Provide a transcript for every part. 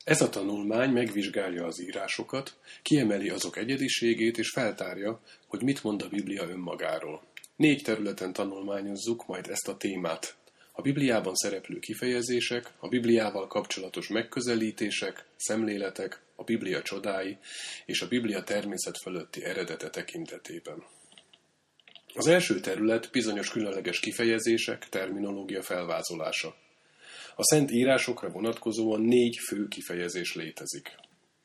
Ez a tanulmány megvizsgálja az írásokat, kiemeli azok egyediségét és feltárja, hogy mit mond a Biblia önmagáról. 4 területen tanulmányozzuk majd ezt a témát. A Bibliában szereplő kifejezések, a Bibliával kapcsolatos megközelítések, szemléletek, a Biblia csodái és a Biblia természet fölötti eredete tekintetében. Az első terület bizonyos különleges kifejezések, terminológia felvázolása. A szent írásokra vonatkozóan 4 fő kifejezés létezik.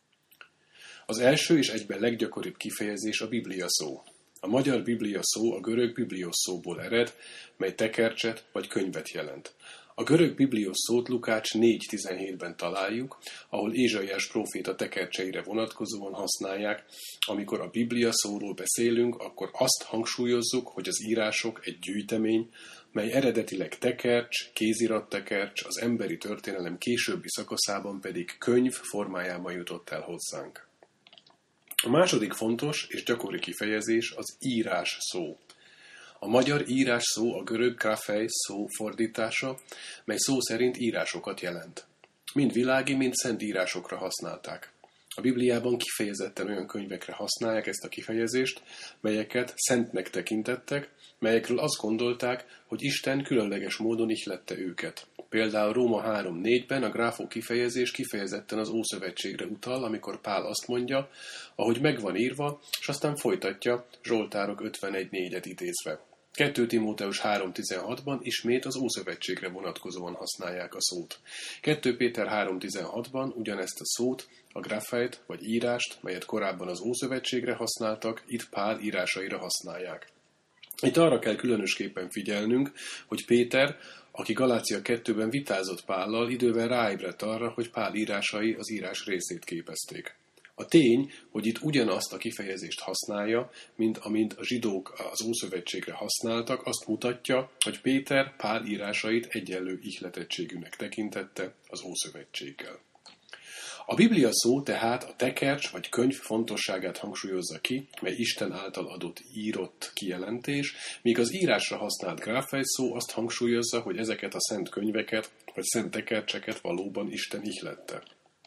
Az első és egyben leggyakoribb kifejezés a Biblia szó. A magyar Biblia szó a görög biblios szóból ered, mely tekercset vagy könyvet jelent. A görög biblios szót Lukács 4.17-ben találjuk, ahol Ézsaiás próféta tekercseire vonatkozóan használják. Amikor a Biblia szóról beszélünk, akkor azt hangsúlyozzuk, hogy az írások egy gyűjtemény, mely eredetileg tekercs, kézirattekercs, az emberi történelem későbbi szakaszában pedig könyv formájában jutott el hozzánk. A második fontos és gyakori kifejezés az írás szó. A magyar írás szó a görög grafei szó fordítása, mely szó szerint írásokat jelent. Mind világi, mind szent írásokra használták. A Bibliában kifejezetten olyan könyvekre használják ezt a kifejezést, melyeket szentnek tekintettek, melyekről azt gondolták, hogy Isten különleges módon ihlette őket. Például Róma 3.4-ben a gráfó kifejezés kifejezetten az Ószövetségre utal, amikor Pál azt mondja, ahogy megvan írva, és aztán folytatja Zsoltárok 51.4-et idézve. 2 Timóteus 3.16-ban ismét az Ószövetségre vonatkozóan használják a szót. 2 Péter 3.16-ban ugyanezt a szót, a grafeit vagy írást, melyet korábban az Ószövetségre használtak, itt Pál írásaira használják. Itt arra kell különösképpen figyelnünk, hogy Péter, aki Galácia 2-ben vitázott Pállal, idővel ráébredt arra, hogy Pál írásai az írás részét képezték. A tény, hogy itt ugyanazt a kifejezést használja, mint amint a zsidók az Ószövetségre használtak, azt mutatja, hogy Péter Pál írásait egyenlő ihletettségűnek tekintette az Ószövetséggel. A Biblia szó tehát a tekercs vagy könyv fontosságát hangsúlyozza ki, mely Isten által adott írott kijelentés, míg az írásra használt gráfei szó azt hangsúlyozza, hogy ezeket a szent könyveket vagy szent tekercseket valóban Isten ihlette.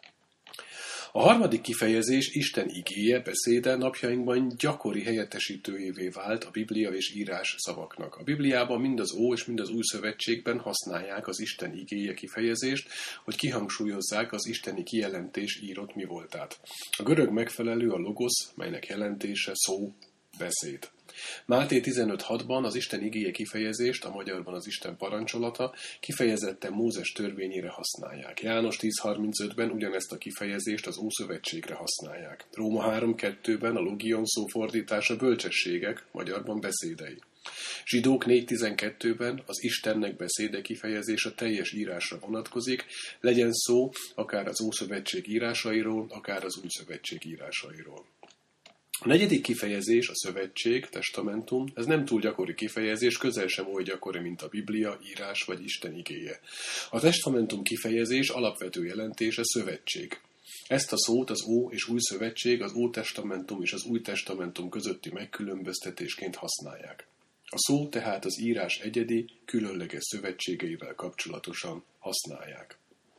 A harmadik kifejezés Isten igéje, beszéde napjainkban gyakori helyettesítőjévé vált a Biblia és írás szavaknak. A Bibliában mind az Ó és mind az Új Szövetségben használják az Isten igéje kifejezést, hogy kihangsúlyozzák az isteni kijelentés írott mi voltát. A görög megfelelő a logosz, melynek jelentése szó, beszéd. Máté 15.6-ban az Isten igéje kifejezést, a magyarban az Isten parancsolata, kifejezetten Mózes törvényére használják. János 10.35-ben ugyanezt a kifejezést az Ószövetségre használják. Róma 3.2-ben a logion szó fordítása bölcsességek, magyarban beszédei. Zsidók 4.12-ben az Istennek beszéde kifejezés a teljes írásra vonatkozik, legyen szó akár az Ószövetség írásairól, akár az Új Szövetség írásairól. A negyedik kifejezés, a szövetség, testamentum, ez nem túl gyakori kifejezés, közel sem oly gyakori, mint a Biblia, írás vagy Isten igéje. A testamentum kifejezés alapvető jelentése szövetség. Ezt a szót az Ó és Új Szövetség, az Ótestamentum és az Új Testamentum közötti megkülönböztetésként használják. A szó tehát az írás egyedi, különleges szövetségeivel kapcsolatosan használják.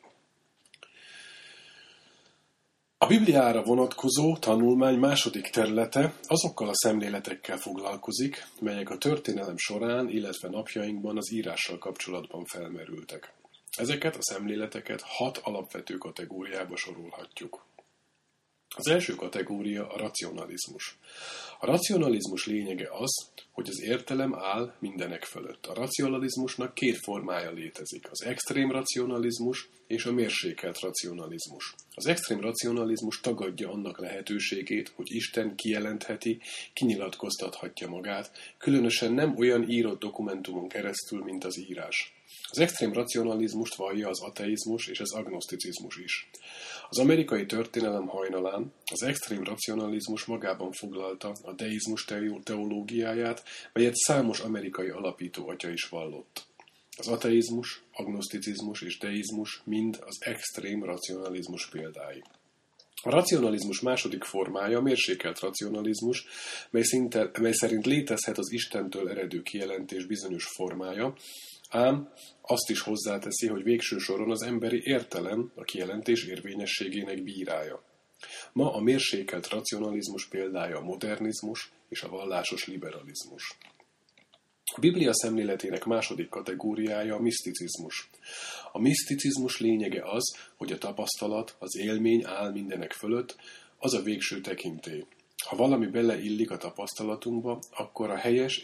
A Bibliára vonatkozó tanulmány második területe azokkal a szemléletekkel foglalkozik, melyek a történelem során, illetve napjainkban az írással kapcsolatban felmerültek. Ezeket a szemléleteket 6 alapvető kategóriába sorolhatjuk. Az első kategória a racionalizmus. A racionalizmus lényege az, hogy az értelem áll mindenek fölött. A racionalizmusnak 2 formája létezik, az extrém racionalizmus és a mérsékelt racionalizmus. Az extrém racionalizmus tagadja annak lehetőségét, hogy Isten kijelentheti, kinyilatkoztathatja magát, különösen nem olyan írott dokumentumon keresztül, mint az írás. Az extrém racionalizmust vallja az ateizmus és az agnoszticizmus is. Az amerikai történelem hajnalán az extrém racionalizmus magában foglalta a deizmus teológiáját, melyet számos amerikai alapító atya is vallott. Az ateizmus, agnoszticizmus és deizmus mind az extrém racionalizmus példái. A racionalizmus második formája a mérsékelt racionalizmus, mely szerint létezhet az Istentől eredő kijelentés bizonyos formája, Ám azt is hozzáteszi, hogy végső soron az emberi értelem a kijelentés érvényességének bírája. Ma a mérsékelt racionalizmus példája a modernizmus és a vallásos liberalizmus. A Biblia szemléletének második kategóriája a miszticizmus. A miszticizmus lényege az, hogy a tapasztalat, az élmény áll mindenek fölött, az a végső tekintély. Ha valami beleillik a tapasztalatunkba, akkor az helyes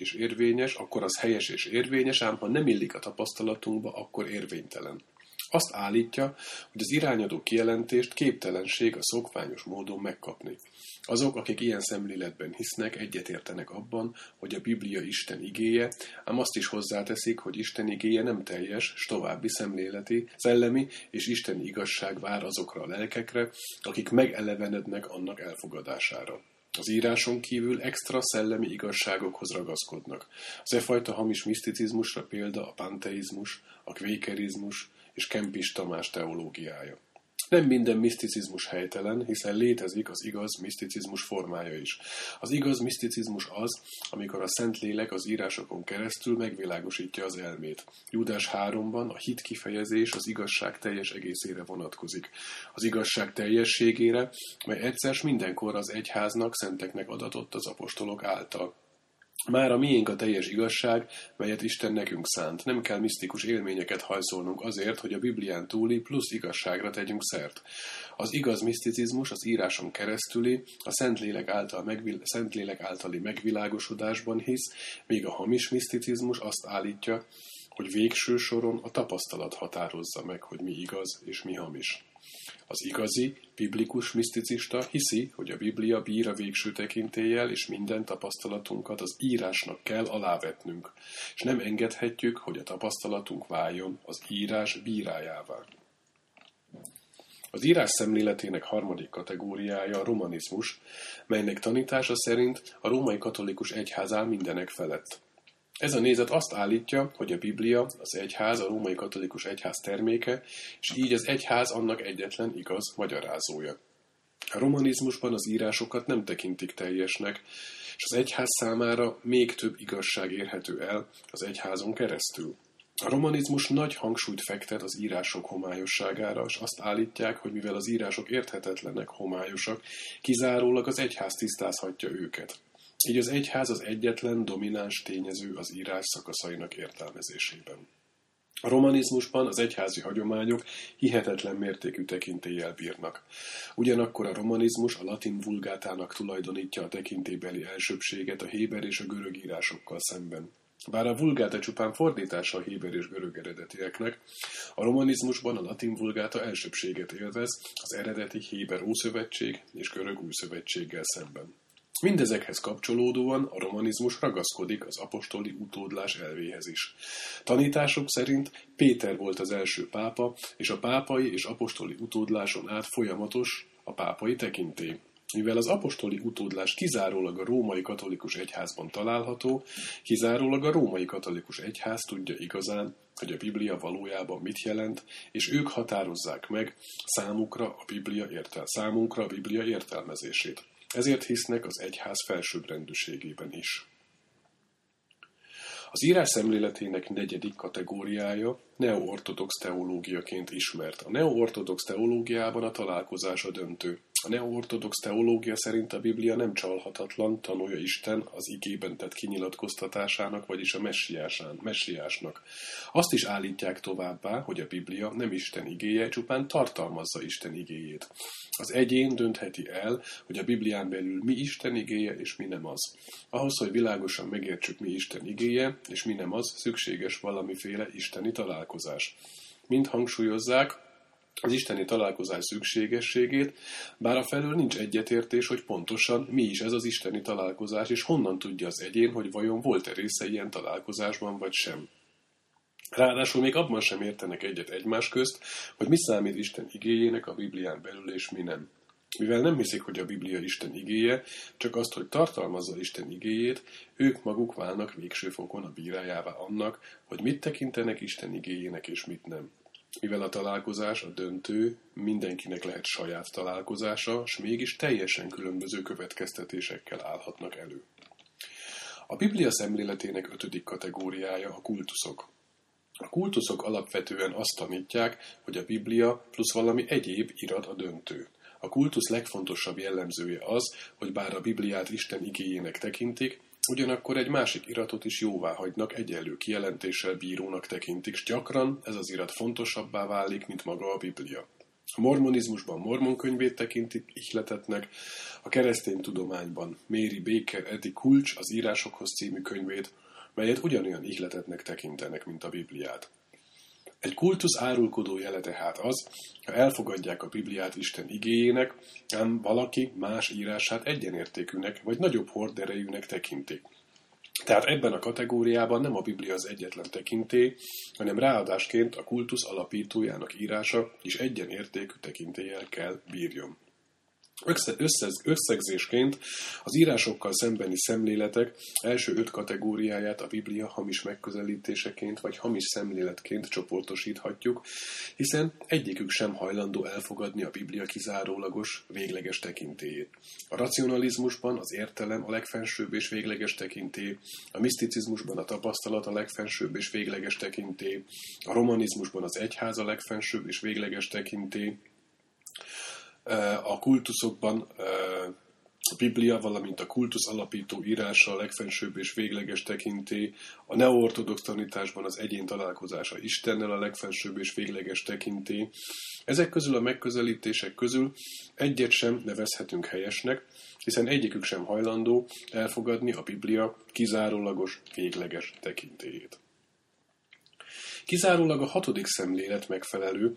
és érvényes, ám ha nem illik a tapasztalatunkba, akkor érvénytelen. Azt állítja, hogy az irányadó kijelentést képtelenség a szokványos módon megkapni. Azok, akik ilyen szemléletben hisznek, egyetértenek abban, hogy a Biblia Isten igéje, ám azt is hozzáteszik, hogy Isten igéje nem teljes, s további szemléleti, szellemi és isteni igazság vár azokra a lelkekre, akik megelevenednek annak elfogadására. Az íráson kívül extra szellemi igazságokhoz ragaszkodnak. Az e fajta hamis miszticizmusra példa a panteizmus, a kvékerizmus és Kempis Tamás teológiája. Nem minden miszticizmus helytelen, hiszen létezik az igaz miszticizmus formája is. Az igaz miszticizmus az, amikor a Szentlélek az írásokon keresztül megvilágosítja az elmét. Júdás 3-ban a hit kifejezés az igazság teljes egészére vonatkozik. Az igazság teljességére, mely egyszer mindenkor az egyháznak, szenteknek adatott az apostolok által. Már a miénk a teljes igazság, melyet Isten nekünk szánt. Nem kell misztikus élményeket hajszolnunk azért, hogy a Biblián túli plusz igazságra tegyünk szert. Az igaz miszticizmus az íráson keresztüli, a Szentlélek általi megvilágosodásban hisz, míg a hamis miszticizmus azt állítja, hogy végső soron a tapasztalat határozza meg, hogy mi igaz és mi hamis. Az igazi, biblikus miszticista hiszi, hogy a Biblia bír a végső tekintéllyel, és minden tapasztalatunkat az írásnak kell alávetnünk, és nem engedhetjük, hogy a tapasztalatunk váljon az írás bírájává. Az írás szemléletének harmadik kategóriája a romanizmus, melynek tanítása szerint a római katolikus egyház áll mindenek felett. Ez a nézet azt állítja, hogy a Biblia, az egyház, a római katolikus egyház terméke, és így az egyház annak egyetlen igaz magyarázója. A romanizmusban az írásokat nem tekintik teljesnek, és az egyház számára még több igazság érhető el az egyházon keresztül. A romanizmus nagy hangsúlyt fektet az írások homályosságára, és azt állítják, hogy mivel az írások érthetetlenek, homályosak, kizárólag az egyház tisztázhatja őket. Így az egyház az egyetlen domináns tényező az írás szakaszainak értelmezésében. A romanizmusban az egyházi hagyományok hihetetlen mértékű tekintéllyel bírnak. Ugyanakkor a romanizmus a latin vulgátának tulajdonítja a tekintélybeli elsőbbséget a héber és a görög írásokkal szemben. Bár a vulgáta csupán fordítása a héber és görög eredetieknek, a romanizmusban a latin vulgáta elsőbbséget élvez az eredeti héber Ószövetség és görög Újszövetséggel szemben. Mindezekhez kapcsolódóan a romanizmus ragaszkodik az apostoli utódlás elvéhez is. Tanítások szerint Péter volt az első pápa, és a pápai és apostoli utódláson át folyamatos a pápai tekintély. Mivel az apostoli utódlás kizárólag a római katolikus egyházban található, kizárólag a római katolikus egyház tudja igazán, hogy a Biblia valójában mit jelent, és ők határozzák meg számunkra a Biblia értelmezését. Ezért hisznek az egyház felsőbbrendűségében is. Az írás szemléletének negyedik kategóriája neoortodox teológiaként ismert. A neoortodox teológiában a találkozás a döntő. A neoortodox teológia szerint a Biblia nem csalhatatlan, tanúja Isten az igében tett kinyilatkoztatásának, vagyis a messiásnak. Azt is állítják továbbá, hogy a Biblia nem Isten igéje, csupán tartalmazza Isten igéjét. Az egyén döntheti el, hogy a Biblián belül mi Isten igéje és mi nem az. Ahhoz, hogy világosan megértsük, mi Isten igéje és mi nem az, szükséges valamiféle isteni találkozás. Mind hangsúlyozzák az isteni találkozás szükségességét, bár afelől nincs egyetértés, hogy pontosan mi is ez az isteni találkozás, és honnan tudja az egyén, hogy vajon volt-e része ilyen találkozásban, vagy sem. Ráadásul még abban sem értenek egyet egymás közt, hogy mi számít Isten igéjének a Biblián belül, és mi nem. Mivel nem hiszik, hogy a Biblia Isten igéje, csak azt, hogy tartalmazza Isten igéjét, ők maguk válnak végső fokon a bírájává annak, hogy mit tekintenek Isten igéjének, és mit nem. Mivel a találkozás a döntő, mindenkinek lehet saját találkozása, s mégis teljesen különböző következtetésekkel állhatnak elő. A Biblia szemléletének 5. kategóriája a kultuszok. A kultuszok alapvetően azt tanítják, hogy a Biblia plusz valami egyéb irat a döntő. A kultusz legfontosabb jellemzője az, hogy bár a Bibliát Isten igéjének tekintik, ugyanakkor egy másik iratot is jóvá hagynak, egyenlő kijelentéssel bírónak tekintik, s gyakran ez az irat fontosabbá válik, mint maga a Biblia. A mormonizmusban Mormon könyvét tekintik ihletetnek, a keresztény tudományban Mary Baker Eddy Kulcs az Írásokhoz című könyvét, melyet ugyanolyan ihletetnek tekintenek, mint a Bibliát. Egy kultusz árulkodó jele tehát az, ha elfogadják a Bibliát Isten igéjének, ám valaki más írását egyenértékűnek vagy nagyobb horderejűnek tekintik. Tehát ebben a kategóriában nem a Biblia az egyetlen tekintély, hanem ráadásként a kultusz alapítójának írása is egyenértékű tekintéllyel kell bírjon. Összegzésként az írásokkal szembeni szemléletek első 5 kategóriáját a Biblia hamis megközelítéseként vagy hamis szemléletként csoportosíthatjuk, hiszen egyikük sem hajlandó elfogadni a Biblia kizárólagos, végleges tekintélyét. A racionalizmusban az értelem a legfensőbb és végleges tekintély, a miszticizmusban a tapasztalat a legfensőbb és végleges tekintély, a romanizmusban az egyház a legfensőbb és végleges tekintély, a kultuszokban a Biblia, valamint a kultusz alapító írása a legfensőbb és végleges tekintély, a neoortodox tanításban az egyén találkozása Istennel a legfensőbb és végleges tekintély. Ezek közül a megközelítések közül egyet sem nevezhetünk helyesnek, hiszen egyikük sem hajlandó elfogadni a Biblia kizárólagos, végleges tekintélyét. Kizárólag a 6. szemlélet megfelelő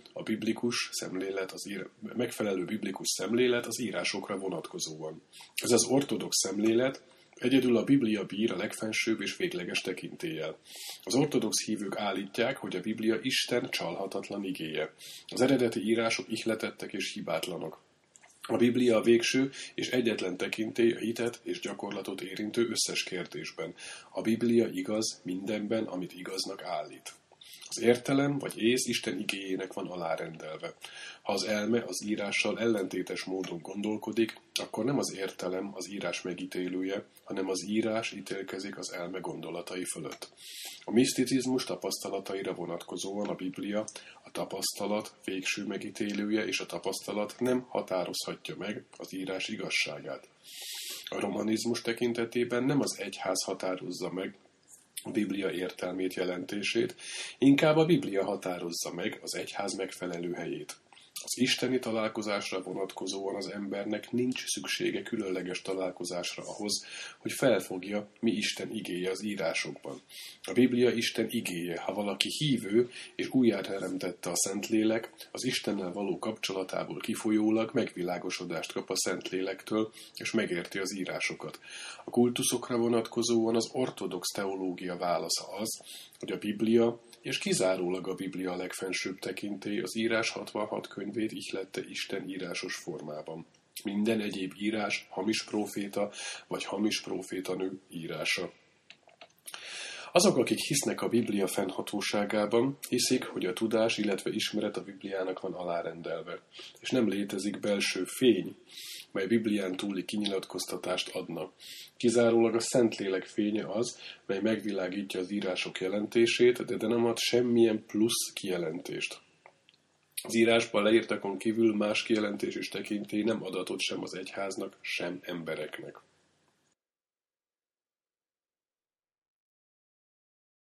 biblikus szemlélet az írásokra vonatkozóan. Ez az ortodox szemlélet, egyedül a Biblia bír a legfensőbb és végleges tekintéllyel. Az ortodox hívők állítják, hogy a Biblia Isten csalhatatlan igéje. Az eredeti írások ihletettek és hibátlanok. A Biblia a végső és egyetlen tekintély a hitet és gyakorlatot érintő összes kérdésben. A Biblia igaz mindenben, amit igaznak állít. Az értelem vagy ész Isten igéjének van alárendelve. Ha az elme az írással ellentétes módon gondolkodik, akkor nem az értelem az írás megítélője, hanem az írás ítélkezik az elme gondolatai fölött. A miszticizmus tapasztalataira vonatkozóan a Biblia a tapasztalat végső megítélője, és a tapasztalat nem határozhatja meg az írás igazságát. A romanizmus tekintetében nem az egyház határozza meg a Biblia értelmét, jelentését, inkább a Biblia határozza meg az egyház megfelelő helyét. Az isteni találkozásra vonatkozóan az embernek nincs szüksége különleges találkozásra ahhoz, hogy felfogja, mi Isten igéje az írásokban. A Biblia Isten igéje, ha valaki hívő és újjáteremtette a Szentlélek, az Istennel való kapcsolatából kifolyólag megvilágosodást kap a Szentlélektől, és megérti az írásokat. A kultuszokra vonatkozóan az ortodox teológia válasza az, hogy a Biblia, és kizárólag a Biblia a legfensőbb tekintély az írás 66 könyvét ihlette Isten írásos formában. Minden egyéb írás hamis próféta vagy hamis prófétanő írása. Azok, akik hisznek a Biblia fennhatóságában, hiszik, hogy a tudás, illetve ismeret a Bibliának van alárendelve, és nem létezik belső fény, mely Biblián túli kinyilatkoztatást adna. Kizárólag a Szentlélek fénye az, mely megvilágítja az írások jelentését, de nem ad semmilyen plusz kijelentést. Az írásban leírtakon kívül más kijelentés és tekintély nem adatot sem az egyháznak, sem embereknek.